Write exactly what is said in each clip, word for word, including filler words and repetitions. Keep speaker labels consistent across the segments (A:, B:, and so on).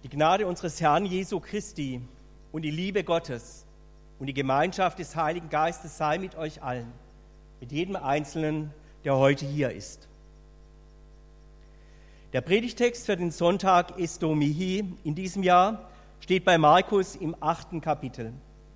A: Die Gnade unseres Herrn Jesu Christi und die Liebe Gottes und die Gemeinschaft des Heiligen Geistes sei mit euch allen, mit jedem Einzelnen, der heute hier ist. Der Predigtext für den Sonntag Esto Mihi in diesem Jahr steht bei Markus im achten Kapitel.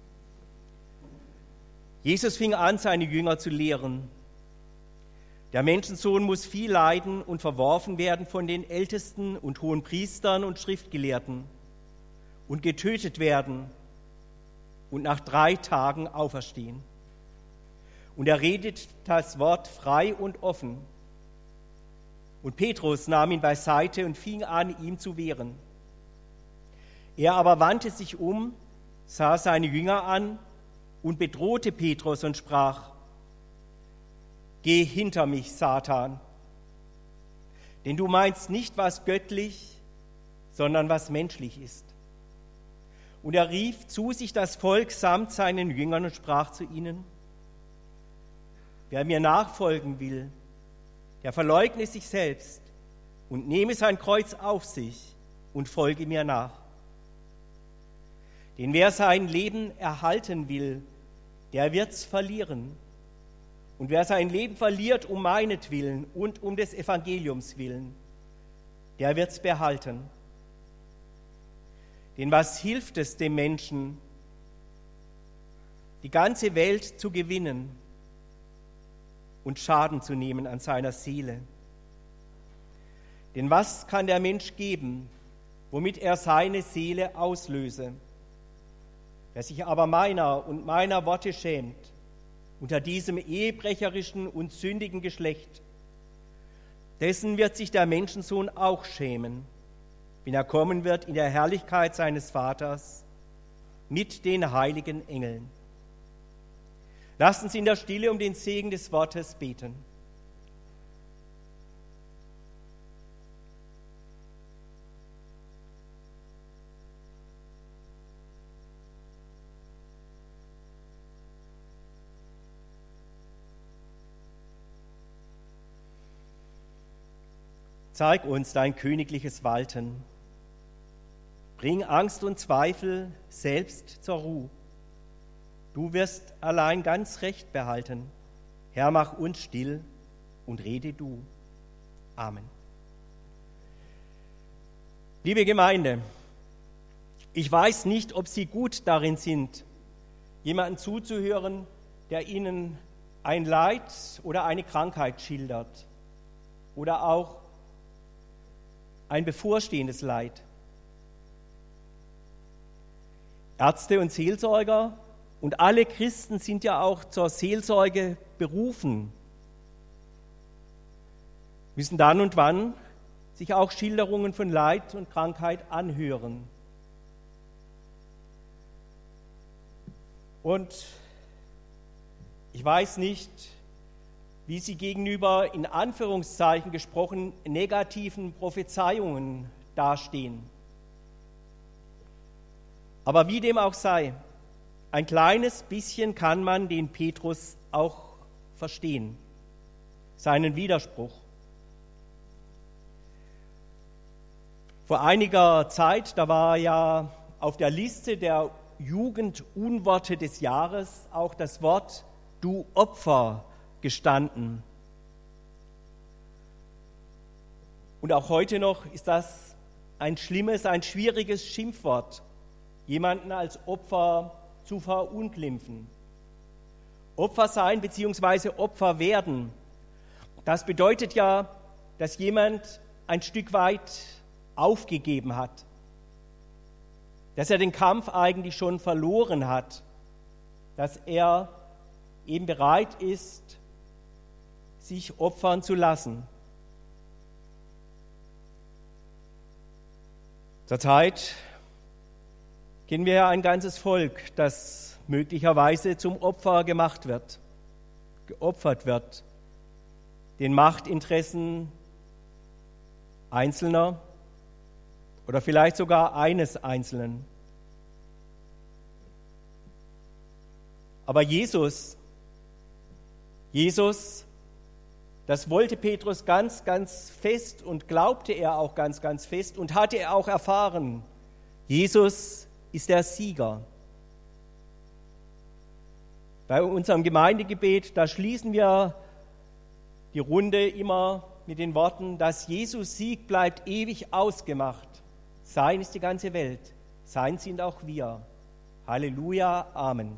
A: Jesus fing an, seine Jünger zu lehren. Der Menschensohn muss viel leiden und verworfen werden von den Ältesten und Hohenpriestern und Schriftgelehrten und getötet werden und nach drei Tagen auferstehen. Und er redet das Wort frei und offen. Und Petrus nahm ihn beiseite und fing an, ihm zu wehren. Er aber wandte sich um, sah seine Jünger an und bedrohte Petrus und sprach: Geh hinter mich, Satan, denn du meinst nicht, was göttlich, sondern was menschlich ist. Und er rief zu sich das Volk samt seinen Jüngern und sprach zu ihnen: Wer mir nachfolgen will, der verleugne sich selbst und nehme sein Kreuz auf sich und folge mir nach. Denn wer sein Leben erhalten will, der wird's verlieren. Und wer sein Leben verliert um meinetwillen und um des Evangeliums willen, der wird's behalten. Denn was hilft es dem Menschen, die ganze Welt zu gewinnen und Schaden zu nehmen an seiner Seele? Denn was kann der Mensch geben, womit er seine Seele auslöse? Wer sich aber meiner und meiner Worte schämt, unter diesem ehebrecherischen und sündigen Geschlecht, dessen wird sich der Menschensohn auch schämen, wenn er kommen wird in der Herrlichkeit seines Vaters mit den heiligen Engeln. Lasst uns in der Stille um den Segen des Wortes beten. Zeig uns dein königliches Walten. Bring Angst und Zweifel selbst zur Ruhe. Du wirst allein ganz Recht behalten. Herr, mach uns still und rede du. Amen. Liebe Gemeinde, ich weiß nicht, ob Sie gut darin sind, jemanden zuzuhören, der Ihnen ein Leid oder eine Krankheit schildert oder auch ein bevorstehendes Leid. Ärzte und Seelsorger und alle Christen sind ja auch zur Seelsorge berufen, müssen dann und wann sich auch Schilderungen von Leid und Krankheit anhören. Und ich weiß nicht, wie sie gegenüber, in Anführungszeichen gesprochen, negativen Prophezeiungen dastehen. Aber wie dem auch sei, ein kleines bisschen kann man den Petrus auch verstehen, seinen Widerspruch. Vor einiger Zeit, da war ja auf der Liste der Jugendunworte des Jahres auch das Wort „Du Opfer“ gestanden. Und auch heute noch ist das ein schlimmes, ein schwieriges Schimpfwort, jemanden als Opfer zu verunglimpfen. Opfer sein bzw. Opfer werden, das bedeutet ja, dass jemand ein Stück weit aufgegeben hat, dass er den Kampf eigentlich schon verloren hat, dass er eben bereit ist, sich opfern zu lassen. Zurzeit kennen wir ja ein ganzes Volk, das möglicherweise zum Opfer gemacht wird, geopfert wird, den Machtinteressen Einzelner oder vielleicht sogar eines Einzelnen. Aber Jesus, Jesus, das wollte Petrus ganz, ganz fest und glaubte er auch ganz, ganz fest und hatte er auch erfahren Jesus ist der Sieger. Bei unserem Gemeindegebet, da schließen wir die Runde immer mit den Worten, dass Jesus Sieg bleibt ewig ausgemacht. Sein ist die ganze Welt, sein sind auch wir. Halleluja, Amen.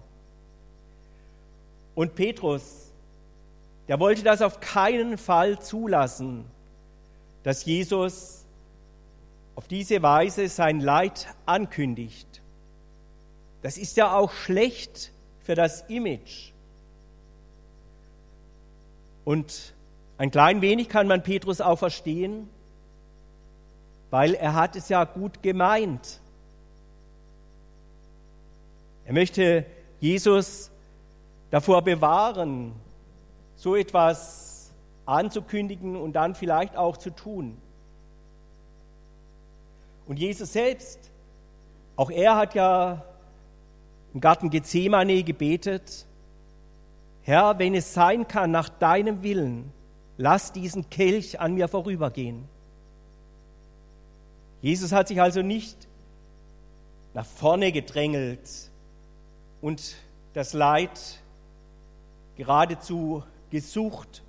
A: Und Petrus, der wollte das auf keinen Fall zulassen, dass Jesus auf diese Weise sein Leid ankündigt. Das ist ja auch schlecht für das Image. Und ein klein wenig kann man Petrus auch verstehen, weil er hat es ja gut gemeint. Er möchte Jesus davor bewahren, so etwas anzukündigen und dann vielleicht auch zu tun. Und Jesus selbst, auch er hat ja im Garten Gethsemane gebetet: Herr, wenn es sein kann, nach deinem Willen, lass diesen Kelch an mir vorübergehen. Jesus hat sich also nicht nach vorne gedrängelt und das Leid geradezu gesucht.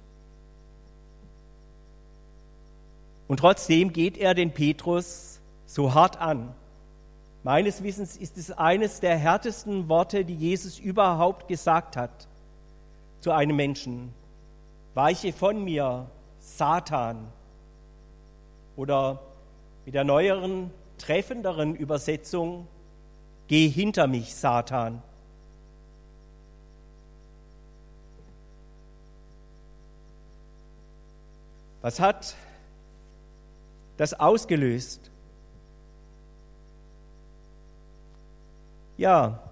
A: Und trotzdem geht er den Petrus so hart an. Meines Wissens ist es eines der härtesten Worte, die Jesus überhaupt gesagt hat zu einem Menschen. Weiche von mir, Satan. Oder mit der neueren, treffenderen Übersetzung, geh hinter mich, Satan. Was hat das ausgelöst? Ja,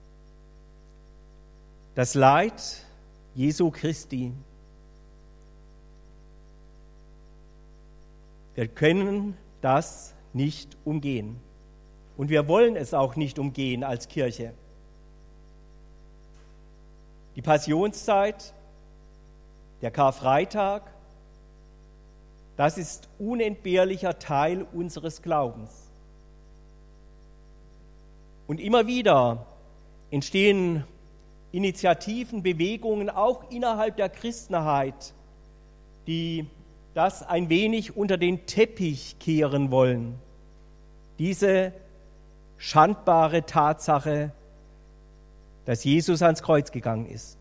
A: das Leid Jesu Christi. Wir können das nicht umgehen. Und wir wollen es auch nicht umgehen als Kirche. Die Passionszeit, der Karfreitag, das ist unentbehrlicher Teil unseres Glaubens. Und immer wieder entstehen Initiativen, Bewegungen, auch innerhalb der Christenheit, die das ein wenig unter den Teppich kehren wollen. Diese schandbare Tatsache, dass Jesus ans Kreuz gegangen ist.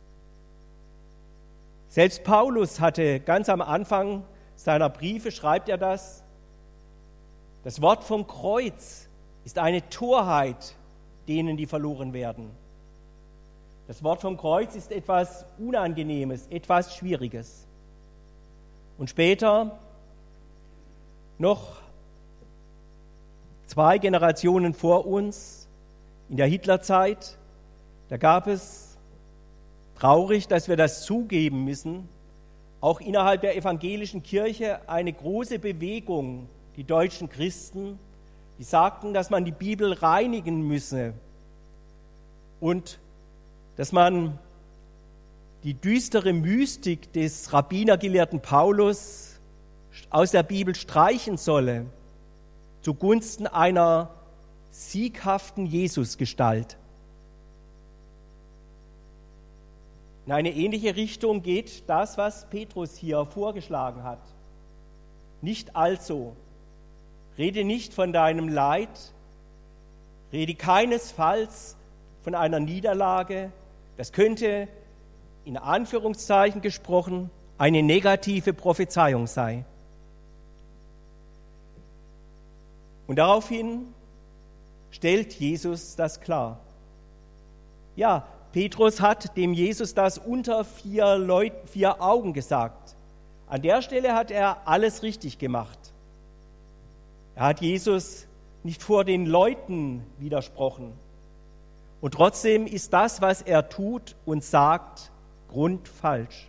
A: Selbst Paulus hatte ganz am Anfang seiner Briefe, schreibt er das: Das Wort vom Kreuz ist eine Torheit denen, die verloren werden. Das Wort vom Kreuz ist etwas Unangenehmes, etwas Schwieriges. Und später, noch zwei Generationen vor uns, in der Hitlerzeit, da gab es, traurig, dass wir das zugeben müssen, auch innerhalb der evangelischen Kirche eine große Bewegung, die deutschen Christen, die sagten, dass man die Bibel reinigen müsse und dass man die düstere Mystik des Rabbinergelehrten Paulus aus der Bibel streichen solle, zugunsten einer sieghaften Jesusgestalt. In eine ähnliche Richtung geht das, was Petrus hier vorgeschlagen hat. Nicht also, rede nicht von deinem Leid, rede keinesfalls von einer Niederlage. Das könnte in Anführungszeichen gesprochen eine negative Prophezeiung sei. Und daraufhin stellt Jesus das klar. Ja, Petrus hat dem Jesus das unter vier, Leut, vier Augen gesagt. An der Stelle hat er alles richtig gemacht. Er hat Jesus nicht vor den Leuten widersprochen. Und trotzdem ist das, was er tut und sagt, grundfalsch.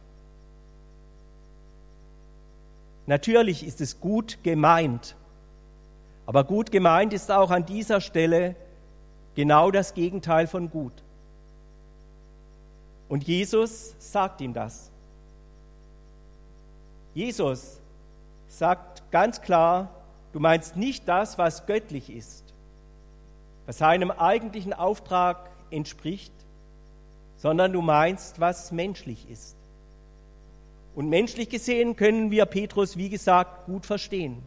A: Natürlich ist es gut gemeint, aber gut gemeint ist auch an dieser Stelle genau das Gegenteil von gut. Und Jesus sagt ihm das. Jesus sagt ganz klar, du meinst nicht das, was göttlich ist. was seinem eigentlichen Auftrag entspricht, sondern du meinst, was menschlich ist. Und menschlich gesehen können wir Petrus, wie gesagt, gut verstehen.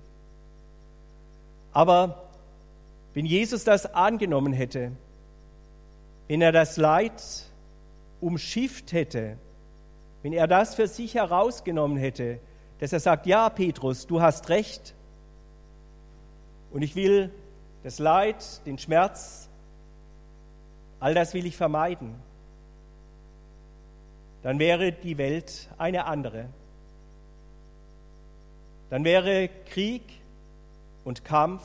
A: Aber wenn Jesus das angenommen hätte, wenn er das Leid umschifft hätte, wenn er das für sich herausgenommen hätte, dass er sagt, ja Petrus, du hast recht und ich will das Leid, den Schmerz, all das will ich vermeiden, dann wäre die Welt eine andere. Dann wäre Krieg und Kampf,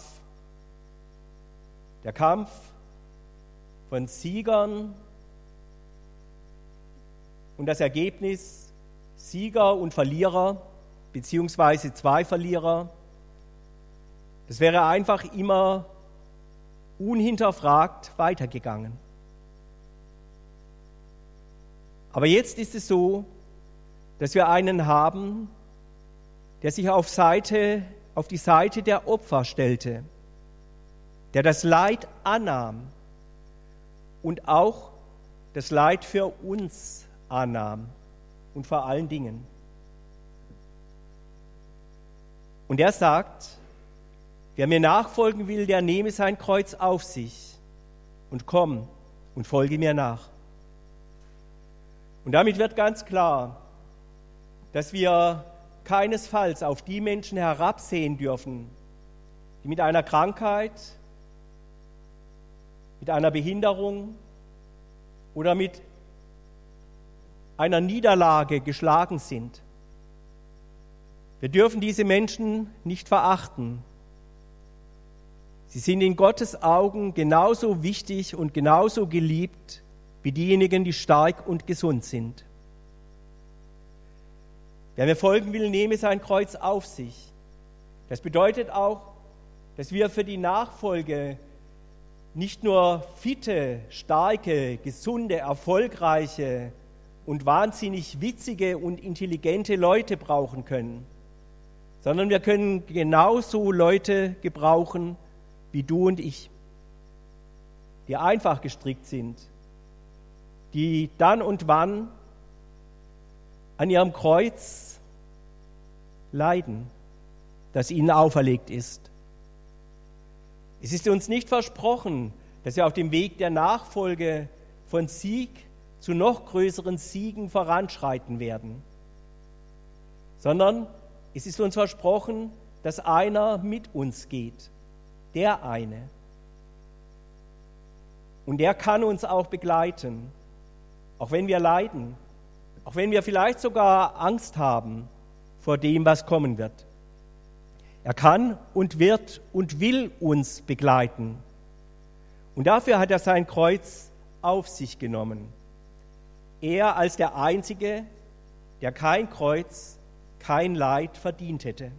A: der Kampf von Siegern und das Ergebnis Sieger und Verlierer, beziehungsweise zwei Verlierer, das wäre einfach immer unhinterfragt weitergegangen. Aber jetzt ist es so, dass wir einen haben, der sich auf, Seite, auf die Seite der Opfer stellte, der das Leid annahm und auch das Leid für uns annahm und vor allen Dingen. Und er sagt, wer mir nachfolgen will, der nehme sein Kreuz auf sich und komm und folge mir nach. Und damit wird ganz klar, dass wir keinesfalls auf die Menschen herabsehen dürfen, die mit einer Krankheit, mit einer Behinderung oder mit einer Niederlage geschlagen sind. Wir dürfen diese Menschen nicht verachten. Sie sind in Gottes Augen genauso wichtig und genauso geliebt wie diejenigen, die stark und gesund sind. Wer mir folgen will, nehme sein Kreuz auf sich. Das bedeutet auch, dass wir für die Nachfolge nicht nur fitte, starke, gesunde, erfolgreiche und wahnsinnig witzige und intelligente Leute brauchen können, sondern wir können genauso Leute gebrauchen wie du und ich, die einfach gestrickt sind, die dann und wann an ihrem Kreuz leiden, das ihnen auferlegt ist. Es ist uns nicht versprochen, dass wir auf dem Weg der Nachfolge von Sieg zu noch größeren Siegen voranschreiten werden, sondern es ist uns versprochen, dass einer mit uns geht, der eine. Und der kann uns auch begleiten, auch wenn wir leiden, auch wenn wir vielleicht sogar Angst haben vor dem, was kommen wird. Er kann und wird und will uns begleiten. Und dafür hat er sein Kreuz auf sich genommen. Er als der Einzige, der kein Kreuz, kein Leid verdient hätte.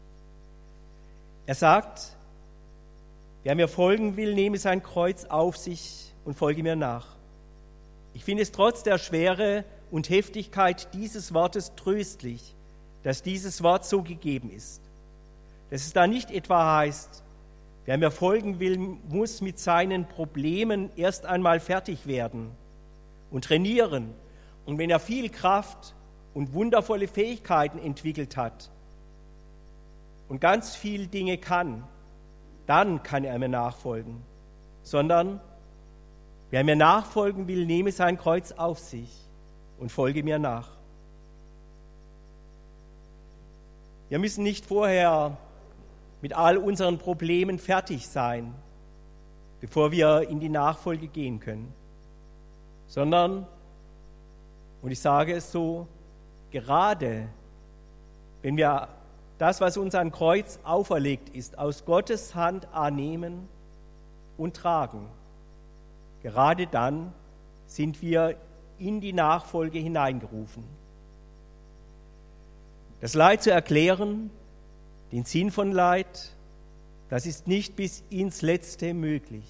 A: Er sagt, wer mir folgen will, nehme sein Kreuz auf sich und folge mir nach. Ich finde es trotz der Schwere und Heftigkeit dieses Wortes tröstlich, dass dieses Wort so gegeben ist. Dass es da nicht etwa heißt, wer mir folgen will, muss mit seinen Problemen erst einmal fertig werden und trainieren. Und wenn er viel Kraft und wundervolle Fähigkeiten entwickelt hat und ganz viele Dinge kann, dann kann er mir nachfolgen. Sondern wer mir nachfolgen will, nehme sein Kreuz auf sich und folge mir nach. Wir müssen nicht vorher mit all unseren Problemen fertig sein, bevor wir in die Nachfolge gehen können, sondern, und ich sage es so, gerade wenn wir das, was uns an Kreuz auferlegt ist, aus Gottes Hand annehmen und tragen, gerade dann sind wir in die Nachfolge hineingerufen. Das Leid zu erklären, den Sinn von Leid, das ist nicht bis ins Letzte möglich.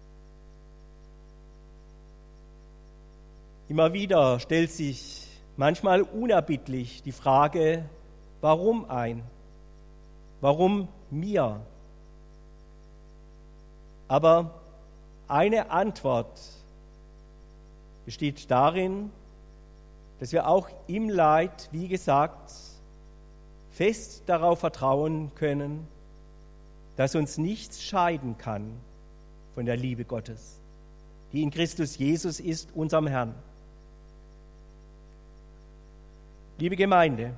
A: Immer wieder stellt sich manchmal unerbittlich die Frage, warum ein? Warum mir? Aber eine Antwort besteht darin, dass wir auch im Leid, wie gesagt, fest darauf vertrauen können, dass uns nichts scheiden kann von der Liebe Gottes, die in Christus Jesus ist, unserem Herrn. Liebe Gemeinde,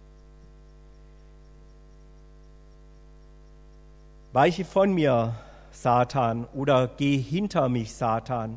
A: weiche von mir, Satan, oder geh hinter mich, Satan.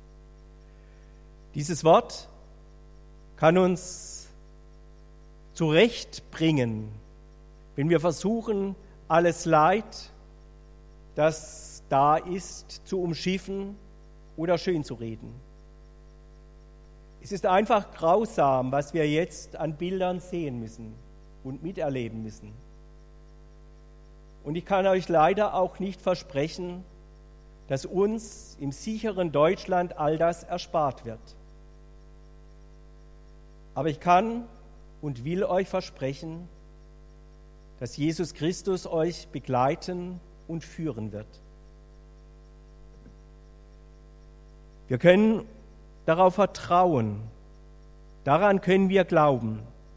A: Dieses Wort kann uns zurechtbringen, wenn wir versuchen, alles Leid, das da ist, zu umschiffen oder schön zu reden. Es ist einfach grausam, was wir jetzt an Bildern sehen müssen und miterleben müssen. Und ich kann euch leider auch nicht versprechen, dass uns im sicheren Deutschland all das erspart wird. Aber ich kann und will euch versprechen, dass Jesus Christus euch begleiten und führen wird. Wir können darauf vertrauen, daran können wir glauben,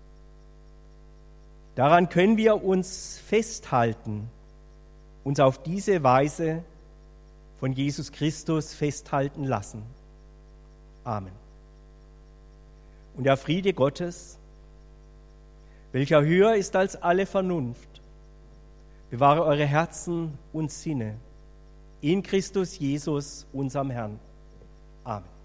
A: daran können wir uns festhalten, uns auf diese Weise von Jesus Christus festhalten lassen. Amen. Und der Friede Gottes, welcher höher ist als alle Vernunft, bewahre eure Herzen und Sinne in Christus Jesus, unserem Herrn. Amen.